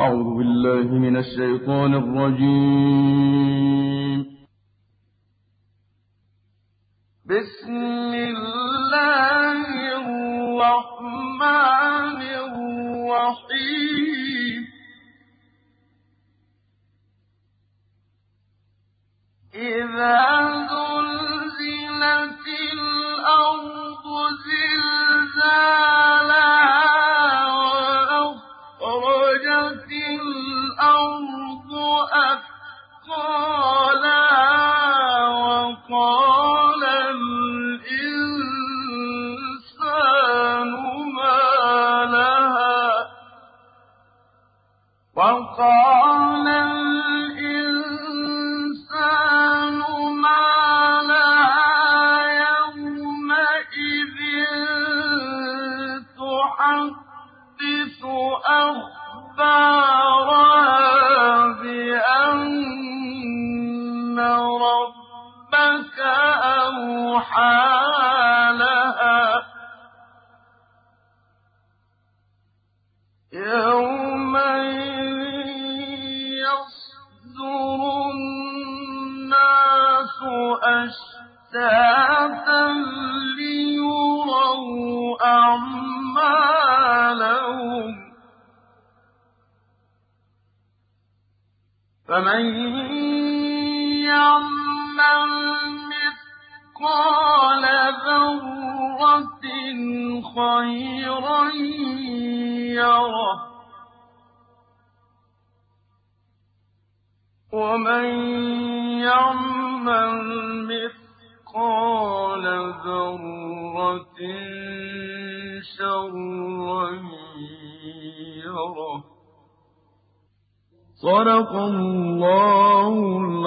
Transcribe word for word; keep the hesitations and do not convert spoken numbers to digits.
أعوذ بالله من الشيطان الرجيم. بسم الله الرحمن الرحيم. إذا زلزلت الأرض زلزالها وأخرجت الأرض أثقالها وقال الإنسان ما لها وقال الإنسان ما لها يومئذ تحدث أخبارها بأن ربك أوحى لها يومئذ يصدر الناس أشتاتا ليروا أعمالهم فمن يعمل مثقال ذرة خيرا يره ومن يعمل مثقال ذرة شرا يره. صدق الله